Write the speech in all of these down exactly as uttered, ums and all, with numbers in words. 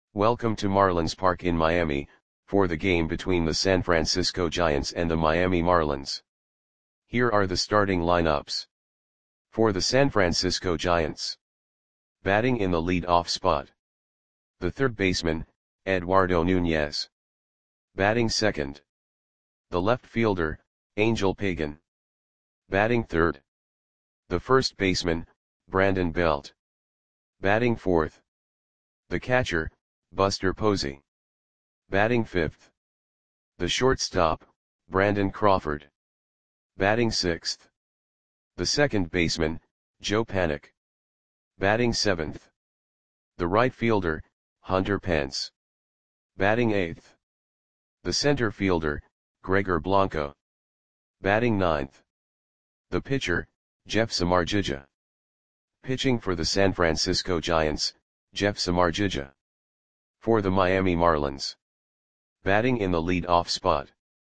Welcome to Marlins Park in Miami, for the game between the San Francisco Giants and the Miami Marlins. Here are the starting lineups. For the San Francisco Giants. Batting in the lead-off spot. The third baseman, Eduardo Nunez. Batting second. The left fielder, Angel Pagan. Batting third. The first baseman, Brandon Belt. Batting fourth. The catcher, Buster Posey. Batting fifth. The shortstop, Brandon Crawford. Batting sixth. The second baseman, Joe Panik. Batting seventh. The right fielder, Hunter Pence. Batting eighth. The center fielder, Gregor Blanco. Batting ninth. The pitcher, Jeff Samardzija. Pitching for the San Francisco Giants, Jeff Samardzija. For the Miami Marlins. Batting in the lead-off spot.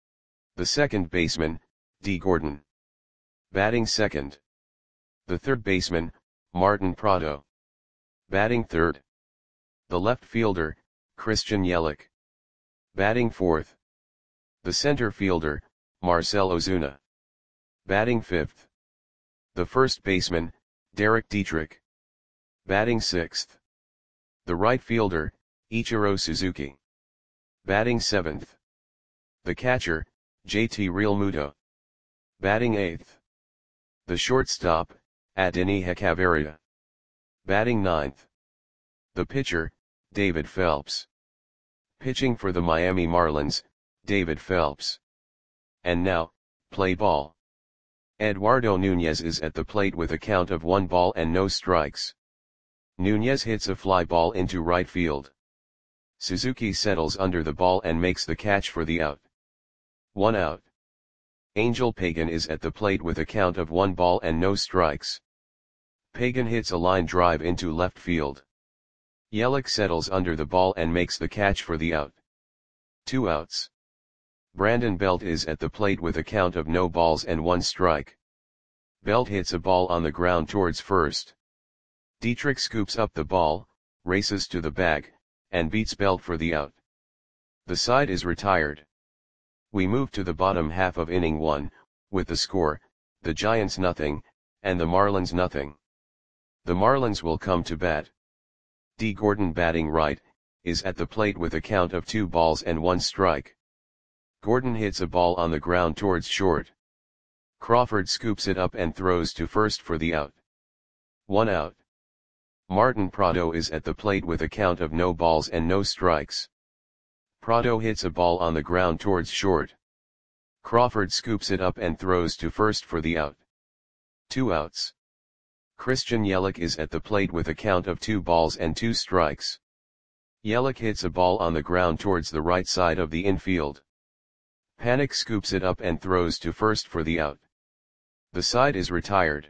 The second baseman, Dee Gordon. Batting second. The third baseman, Martin Prado. Batting third. The left fielder, Christian Yelich. Batting fourth. The center fielder, Marcell Ozuna. Batting fifth. The first baseman, Derek Dietrich. Batting sixth. The right fielder, Ichiro Suzuki. Batting seventh. The catcher, J T Realmuto. Batting eighth. The shortstop, Adeiny Hechavarria. Batting ninth. The pitcher, David Phelps. Pitching for the Miami Marlins, David Phelps. And now, play ball. Eduardo Nunez is at the plate with a count of one ball and no strikes. Nunez hits a fly ball into right field. Suzuki settles under the ball and makes the catch for the out. One out. Angel Pagan is at the plate with a count of one ball and no strikes. Pagan hits a line drive into left field. Yelich settles under the ball and makes the catch for the out. Two outs. Brandon Belt is at the plate with a count of no balls and one strike. Belt hits a ball on the ground towards first. Dietrich scoops up the ball, races to the bag, and beats Belt for the out. The side is retired. We move to the bottom half of inning one, with the score, the Giants nothing, and the Marlins nothing. The Marlins will come to bat. Dee Gordon batting right, is at the plate with a count of two balls and one strike. Gordon hits a ball on the ground towards short. Crawford scoops it up and throws to first for the out. One out. Martin Prado is at the plate with a count of no balls and no strikes. Prado hits a ball on the ground towards short. Crawford scoops it up and throws to first for the out. Two outs. Christian Yelich is at the plate with a count of two balls and two strikes. Yelich hits a ball on the ground towards the right side of the infield. Panik scoops it up and throws to first for the out. The side is retired.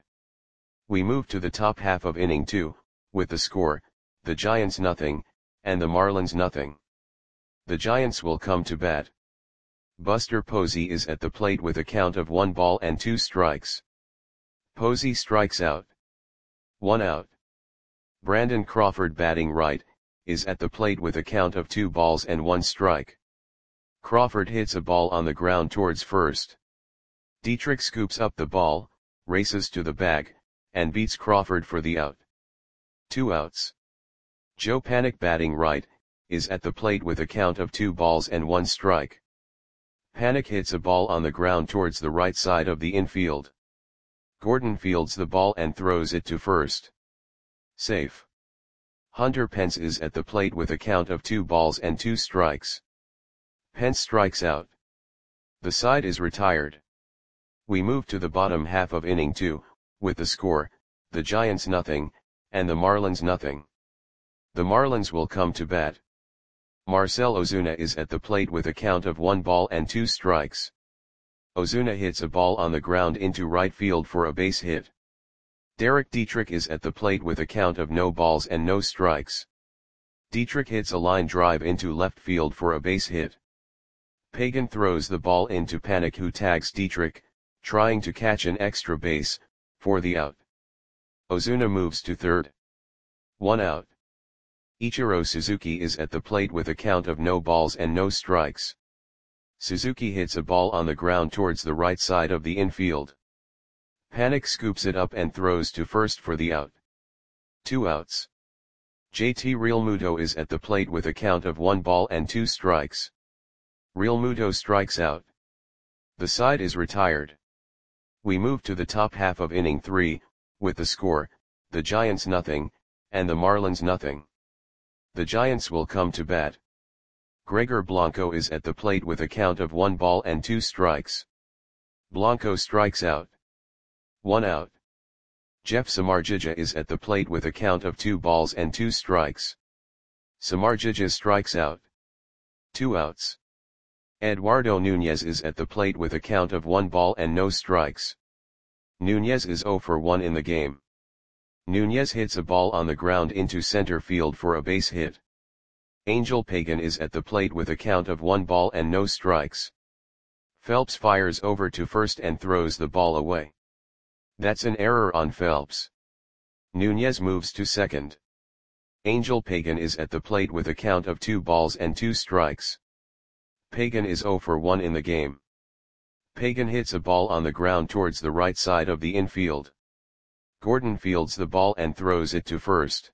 We move to the top half of inning two, with the score, the Giants nothing, and the Marlins nothing. The Giants will come to bat. Buster Posey is at the plate with a count of one ball and two strikes. Posey strikes out. One out. Brandon Crawford batting right, is at the plate with a count of two balls and one strike. Crawford hits a ball on the ground towards first. Dietrich scoops up the ball, races to the bag, and beats Crawford for the out. Two outs. Joe Panik batting right, is at the plate with a count of two balls and one strike. Panik hits a ball on the ground towards the right side of the infield. Gordon fields the ball and throws it to first. Safe. Hunter Pence is at the plate with a count of two balls and two strikes. Pence strikes out. The side is retired. We move to the bottom half of inning two, with the score, the Giants nothing, and the Marlins nothing. The Marlins will come to bat. Marcell Ozuna is at the plate with a count of one ball and two strikes. Ozuna hits a ball on the ground into right field for a base hit. Derek Dietrich is at the plate with a count of no balls and no strikes. Dietrich hits a line drive into left field for a base hit. Pagan throws the ball into Panik, who tags Dietrich, trying to catch an extra base, for the out. Ozuna moves to third. One out. Ichiro Suzuki is at the plate with a count of no balls and no strikes. Suzuki hits a ball on the ground towards the right side of the infield. Panik scoops it up and throws to first for the out. Two outs. J T Realmuto is at the plate with a count of one ball and two strikes. Realmuto strikes out. The side is retired. We move to the top half of inning three, with the score, the Giants nothing, and the Marlins nothing. The Giants will come to bat. Gregor Blanco is at the plate with a count of one ball and two strikes. Blanco strikes out. One out. Jeff Samardzija is at the plate with a count of two balls and two strikes. Samardzija strikes out. Two outs. Eduardo Nunez is at the plate with a count of one ball and no strikes. Nunez is zero for one in the game. Nunez hits a ball on the ground into center field for a base hit. Angel Pagan is at the plate with a count of one ball and no strikes. Phelps fires over to first and throws the ball away. That's an error on Phelps. Nunez moves to second. Angel Pagan is at the plate with a count of two balls and two strikes. Pagan is zero for one in the game. Pagan hits a ball on the ground towards the right side of the infield. Gordon fields the ball and throws it to first.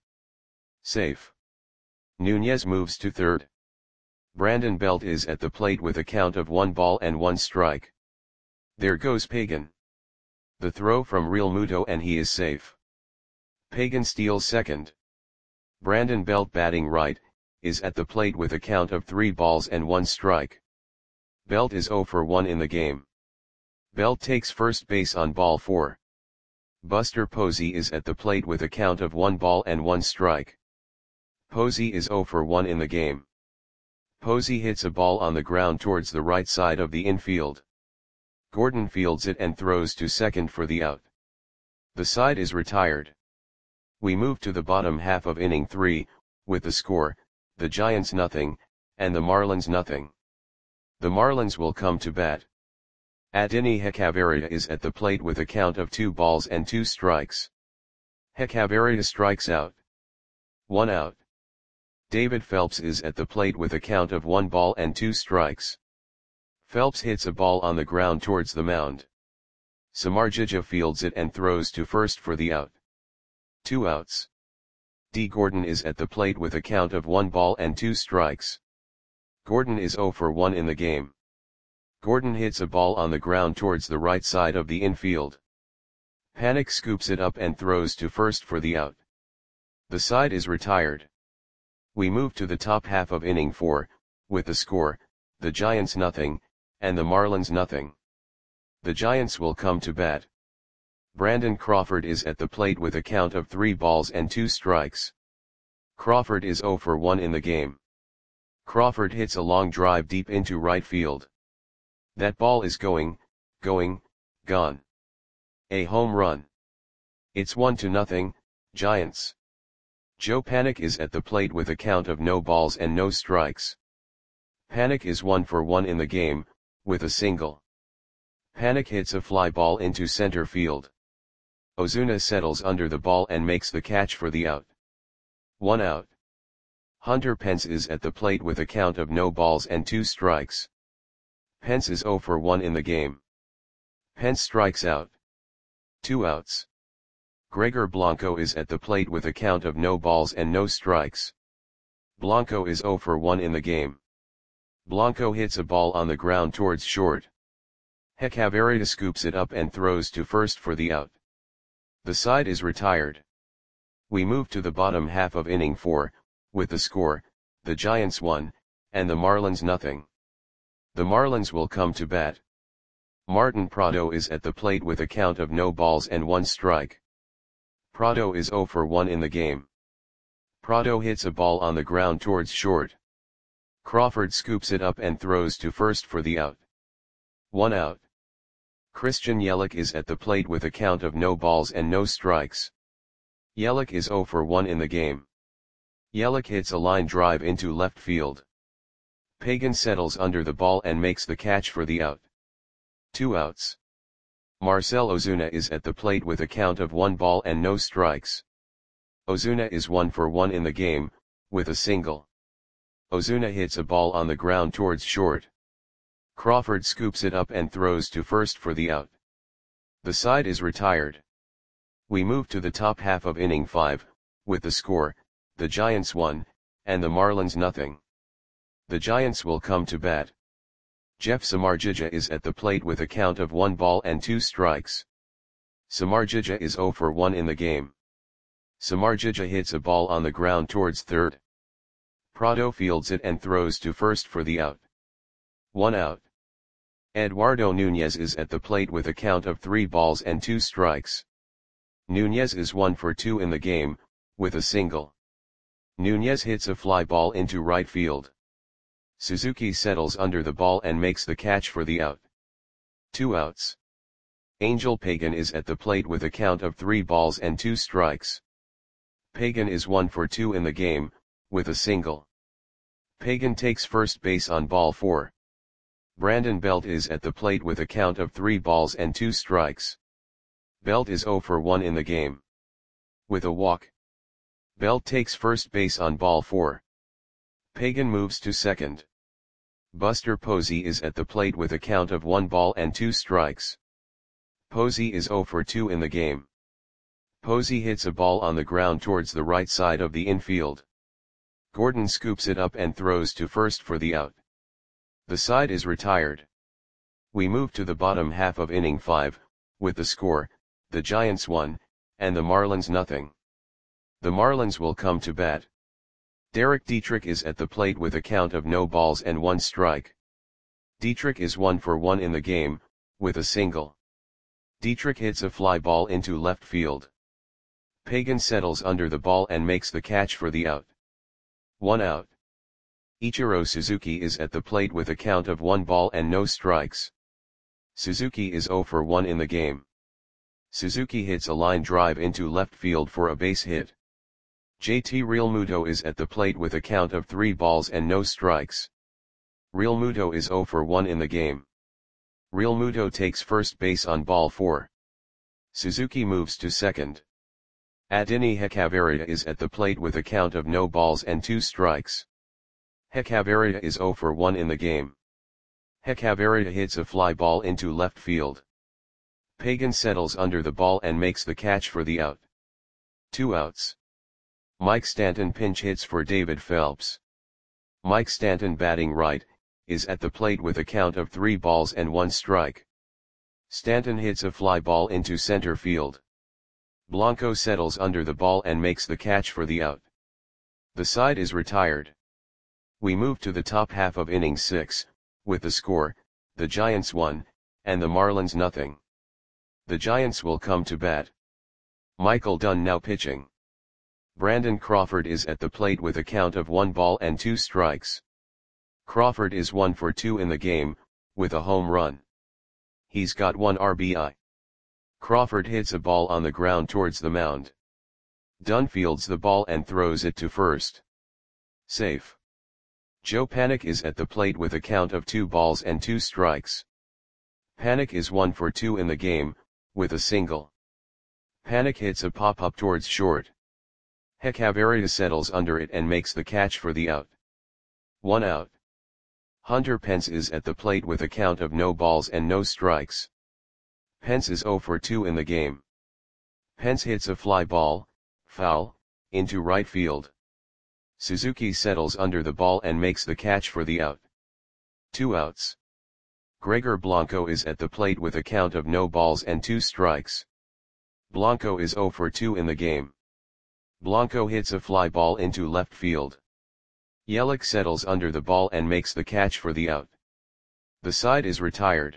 Safe. Nunez moves to third. Brandon Belt is at the plate with a count of one ball and one strike. There goes Pagan. The throw from Realmuto and he is safe. Pagan steals second. Brandon Belt batting right, is at the plate with a count of three balls and one strike. Belt is zero for one in the game. Belt takes first base on ball four. Buster Posey is at the plate with a count of one ball and one strike. Posey is zero for one in the game. Posey hits a ball on the ground towards the right side of the infield. Gordon fields it and throws to second for the out. The side is retired. We move to the bottom half of inning three, with the score, the Giants nothing, and the Marlins nothing. The Marlins will come to bat. Adeiny Hechavarria is at the plate with a count of two balls and two strikes. Hechavarria strikes out. One out. David Phelps is at the plate with a count of one ball and two strikes. Phelps hits a ball on the ground towards the mound. Samardzija fields it and throws to first for the out. Two outs. D. Gordon is at the plate with a count of one ball and two strikes. Gordon is zero for one in the game. Gordon hits a ball on the ground towards the right side of the infield. Panik scoops it up and throws to first for the out. The side is retired. We move to the top half of inning four, with the score, the Giants nothing, and the Marlins nothing. The Giants will come to bat. Brandon Crawford is at the plate with a count of three balls and two strikes. Crawford is zero for one in the game. Crawford hits a long drive deep into right field. That ball is going, going, gone. A home run. It's one to nothing, Giants. Joe Panik is at the plate with a count of no balls and no strikes. Panik is one for one in the game, with a single. Panik hits a fly ball into center field. Ozuna settles under the ball and makes the catch for the out. One out. Hunter Pence is at the plate with a count of no balls and two strikes. Pence is zero for one in the game. Pence strikes out. Two outs. Gregor Blanco is at the plate with a count of no balls and no strikes. Blanco is zero for one in the game. Blanco hits a ball on the ground towards short. Hechavarria scoops it up and throws to first for the out. The side is retired. We move to the bottom half of inning four, with the score, the Giants one, and the Marlins nothing. The Marlins will come to bat. Martin Prado is at the plate with a count of no balls and one strike. Prado is zero for one in the game. Prado hits a ball on the ground towards short. Crawford scoops it up and throws to first for the out. One out. Christian Yelich is at the plate with a count of no balls and no strikes. Yelich is zero for one in the game. Yelich hits a line drive into left field. Pagan settles under the ball and makes the catch for the out. Two outs. Marcell Ozuna is at the plate with a count of one ball and no strikes. Ozuna is one for one in the game, with a single. Ozuna hits a ball on the ground towards short. Crawford scoops it up and throws to first for the out. The side is retired. We move to the top half of inning five, with the score, the Giants one, and the Marlins nothing. The Giants will come to bat. Jeff Samardzija is at the plate with a count of one ball and two strikes. Samardzija is zero for one in the game. Samardzija hits a ball on the ground towards third. Prado fields it and throws to first for the out. One out. Eduardo Nunez is at the plate with a count of three balls and two strikes. Nunez is one for two in the game, with a single. Nunez hits a fly ball into right field. Suzuki settles under the ball and makes the catch for the out. Two outs. Angel Pagan is at the plate with a count of three balls and two strikes. Pagan is one for two in the game, with a single. Pagan takes first base on ball four. Brandon Belt is at the plate with a count of three balls and two strikes. Belt is zero for one in the game. With a walk. Belt takes first base on ball four. Pagan moves to second. Buster Posey is at the plate with a count of one ball and two strikes. Posey is zero for two in the game. Posey hits a ball on the ground towards the right side of the infield. Gordon scoops it up and throws to first for the out. The side is retired. We move to the bottom half of inning five, with the score, the Giants one, and the Marlins nothing. The Marlins will come to bat. Derek Dietrich is at the plate with a count of no balls and one strike. Dietrich is one for one in the game, with a single. Dietrich hits a fly ball into left field. Pagan settles under the ball and makes the catch for the out. One out. Ichiro Suzuki is at the plate with a count of one ball and no strikes. Suzuki is zero for one in the game. Suzuki hits a line drive into left field for a base hit. J T Realmuto is at the plate with a count of three balls and no strikes. Realmuto is zero for one in the game. Realmuto takes first base on ball four. Suzuki moves to second. Adeiny Hechavarria is at the plate with a count of no balls and two strikes. Hechavarria is zero for one in the game. Hechavarria hits a fly ball into left field. Pagan settles under the ball and makes the catch for the out. Two outs. Mike Stanton pinch hits for David Phelps. Mike Stanton, batting right, is at the plate with a count of three balls and one strike. Stanton hits a fly ball into center field. Blanco settles under the ball and makes the catch for the out. The side is retired. We move to the top half of inning six, with the score, the Giants one, and the Marlins nothing. The Giants will come to bat. Michael Dunn now pitching. Brandon Crawford is at the plate with a count of one ball and two strikes. Crawford is one for two in the game, with a home run. He's got one R B I. Crawford hits a ball on the ground towards the mound. Dunn fields the ball and throws it to first. Safe. Joe Panik is at the plate with a count of two balls and two strikes. Panik is one for two in the game, with a single. Panik hits a pop-up towards short. Hechavarria settles under it and makes the catch for the out. One out. Hunter Pence is at the plate with a count of no balls and no strikes. Pence is zero for two in the game. Pence hits a fly ball, foul, into right field. Suzuki settles under the ball and makes the catch for the out. Two outs. Gregor Blanco is at the plate with a count of no balls and two strikes. Blanco is zero for two in the game. Blanco hits a fly ball into left field. Yelich settles under the ball and makes the catch for the out. The side is retired.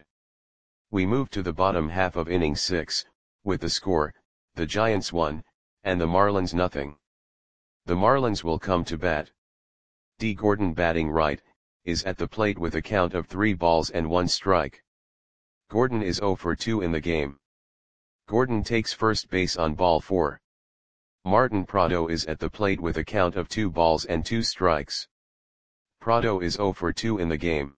We move to the bottom half of inning six, with the score, the Giants one, and the Marlins nothing. The Marlins will come to bat. D. Gordon, batting right, is at the plate with a count of three balls and one strike. Gordon is zero for two in the game. Gordon takes first base on ball four. Martin Prado is at the plate with a count of two balls and two strikes. Prado is zero for two in the game.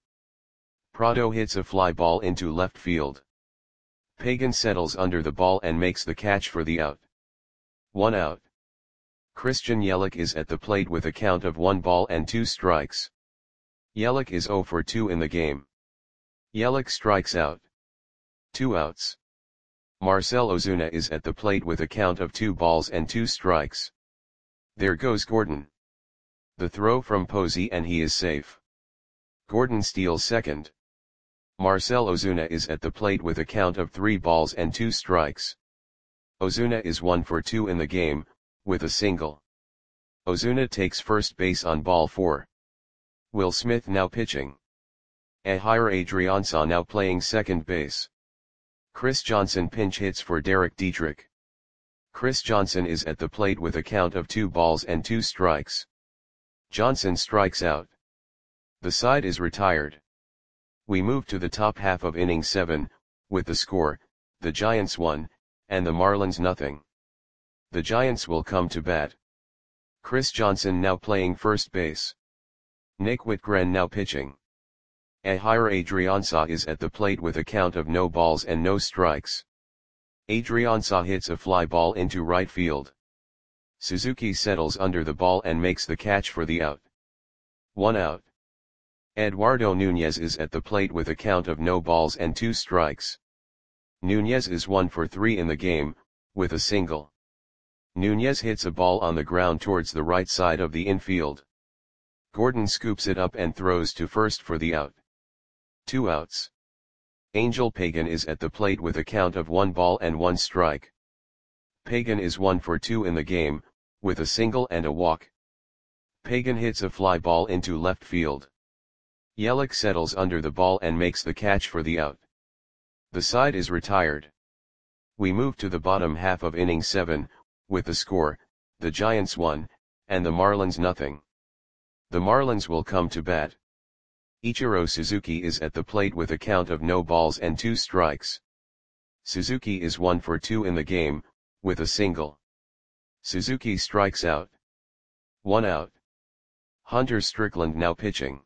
Prado hits a fly ball into left field. Pagan settles under the ball and makes the catch for the out. One out. Christian Yelich is at the plate with a count of one ball and two strikes. Yelich is zero for two in the game. Yelich strikes out. Two outs. Marcell Ozuna is at the plate with a count of two balls and two strikes. There goes Gordon. The throw from Posey and he is safe. Gordon steals second. Marcell Ozuna is at the plate with a count of three balls and two strikes. Ozuna is one for two in the game, with a single. Ozuna takes first base on ball four. Will Smith now pitching. Ehire Adrianza now playing second base. Chris Johnson pinch hits for Derek Dietrich. Chris Johnson is at the plate with a count of two balls and two strikes. Johnson strikes out. The side is retired. We move to the top half of inning seven, with the score, the Giants one, and the Marlins nothing. The Giants will come to bat. Chris Johnson now playing first base. Nick Whitgren now pitching. Ehire Adrianza is at the plate with a count of no balls and no strikes. Adrianza hits a fly ball into right field. Suzuki settles under the ball and makes the catch for the out. One out. Eduardo Nunez is at the plate with a count of no balls and two strikes. Nunez is one for three in the game, with a single. Nunez hits a ball on the ground towards the right side of the infield. Gordon scoops it up and throws to first for the out. Two outs. Angel Pagan is at the plate with a count of one ball and one strike. Pagan is one for two in the game, with a single and a walk. Pagan hits a fly ball into left field. Yelich settles under the ball and makes the catch for the out. The side is retired. We move to the bottom half of inning seven, with the score, the Giants one, and the Marlins nothing. The Marlins will come to bat. Ichiro Suzuki is at the plate with a count of no balls and two strikes. Suzuki is one for two in the game, with a single. Suzuki strikes out. One out. Hunter Strickland now pitching.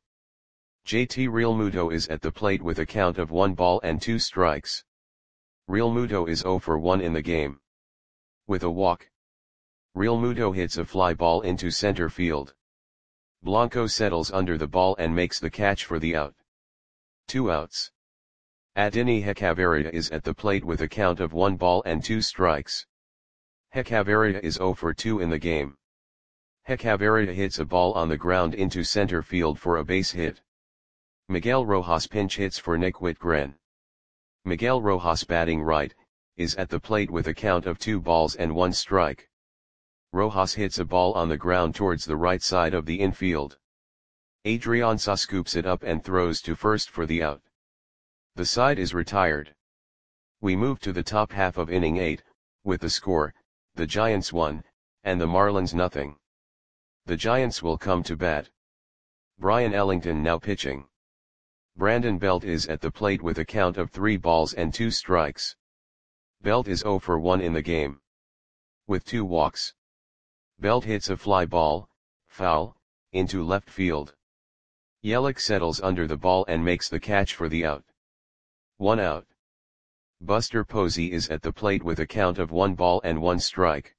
J T Realmuto is at the plate with a count of one ball and two strikes. Realmuto is zero for one in the game. With a walk. Realmuto hits a fly ball into center field. Blanco settles under the ball and makes the catch for the out. Two outs. Adeiny Hechavarria is at the plate with a count of one ball and two strikes. Hechavarria is zero for two in the game. Hechavarria hits a ball on the ground into center field for a base hit. Miguel Rojas pinch hits for Nick Whitgren. Miguel Rojas batting right, is at the plate with a count of two balls and one strike. Rojas hits a ball on the ground towards the right side of the infield. Adrianza scoops it up and throws to first for the out. The side is retired. We move to the top half of inning eight, with the score, the Giants one, and the Marlins nothing. The Giants will come to bat. Brian Ellington now pitching. Brandon Belt is at the plate with a count of three balls and two strikes. Belt is zero for one in the game. With two walks. Belt hits a fly ball, foul, into left field. Yelich settles under the ball and makes the catch for the out. One out. Buster Posey is at the plate with a count of one ball and one strike.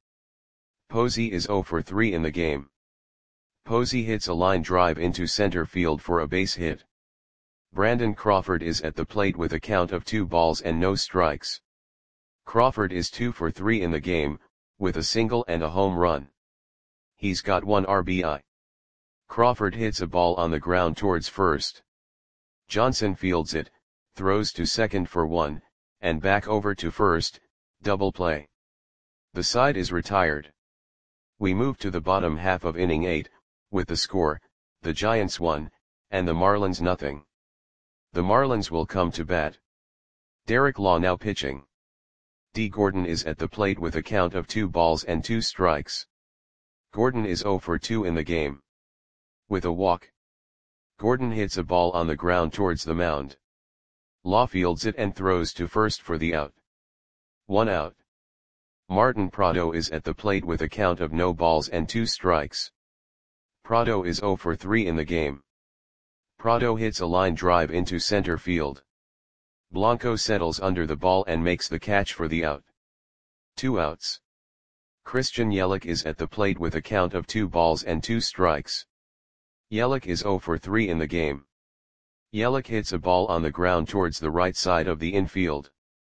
Posey is zero for three in the game. Posey hits a line drive into center field for a base hit. Brandon Crawford is at the plate with a count of two balls and no strikes. Crawford is two for three in the game, with a single and a home run. He's got one R B I. Crawford hits a ball on the ground towards first. Johnson fields it, throws to second for one, and back over to first, double play. The side is retired. We move to the bottom half of inning eight, with the score, the Giants one, and the Marlins nothing. The Marlins will come to bat. Derek Law now pitching. D. Gordon is at the plate with a count of two balls and two strikes. Gordon is zero for two in the game. With a walk. Gordon hits a ball on the ground towards the mound. Law fields it and throws to first for the out. One out. Martin Prado is at the plate with a count of no balls and two strikes. Prado is zero for three in the game. Prado hits a line drive into center field. Blanco settles under the ball and makes the catch for the out. Two outs. Christian Yelich is at the plate with a count of two balls and two strikes. Yelich is zero for three in the game. Yelich hits a ball on the ground towards the right side of the infield.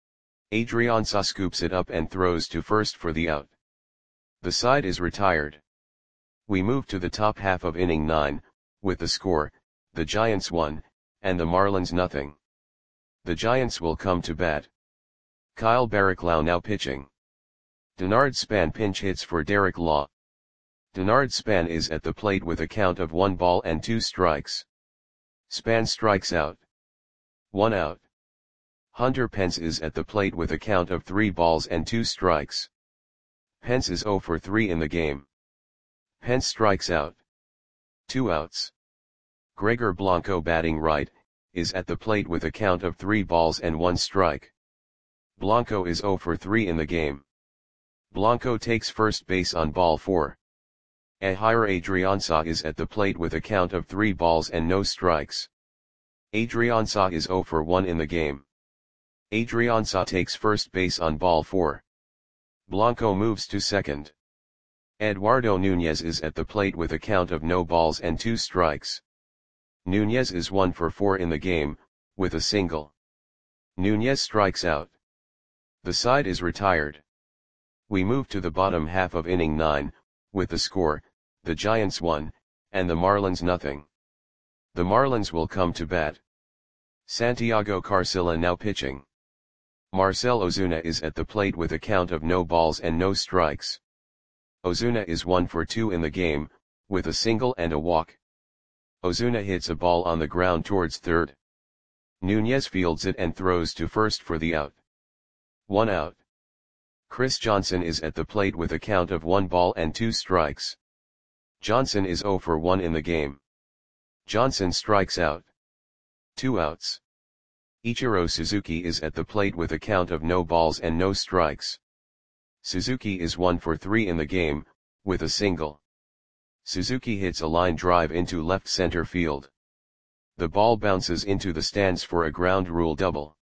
Adrianza scoops it up and throws to first for the out. The side is retired. We move to the top half of inning nine, with the score, the Giants one, and the Marlins nothing. The Giants will come to bat. Kyle Barraclough now pitching. Denard Span pinch hits for Derek Law. Denard Span is at the plate with a count of one ball and two strikes. Span strikes out. One out. Hunter Pence is at the plate with a count of three balls and two strikes. Pence is zero for three in the game. Pence strikes out. Two outs. Gregor Blanco batting right, is at the plate with a count of three balls and one strike. Blanco is zero for three in the game. Blanco takes first base on ball four. Ehire Adrianza is at the plate with a count of three balls and no strikes. Adrianza is zero for one in the game. Adrianza takes first base on ball four. Blanco moves to second. Eduardo Nunez is at the plate with a count of no balls and two strikes. Nunez is one for four in the game, with a single. Nunez strikes out. The side is retired. We move to the bottom half of inning nine, with the score, the Giants one, and the Marlins nothing. The Marlins will come to bat. Santiago Carcilla now pitching. Marcell Ozuna is at the plate with a count of no balls and no strikes. Ozuna is one for two in the game, with a single and a walk. Ozuna hits a ball on the ground towards third. Nunez fields it and throws to first for the out. One out. Chris Johnson is at the plate with a count of one ball and two strikes. Johnson is zero for one in the game. Johnson strikes out. Two outs. Ichiro Suzuki is at the plate with a count of no balls and no strikes. Suzuki is one for three in the game, with a single. Suzuki hits a line drive into left center field. The ball bounces into the stands for a ground rule double.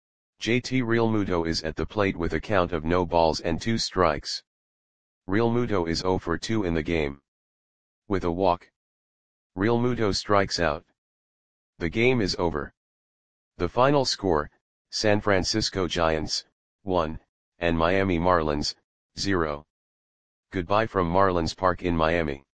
J T Realmuto is at the plate with a count of no balls and two strikes. Realmuto is zero for two in the game. With a walk. Realmuto strikes out. The game is over. The final score, San Francisco Giants, one, and Miami Marlins, zero. Goodbye from Marlins Park in Miami.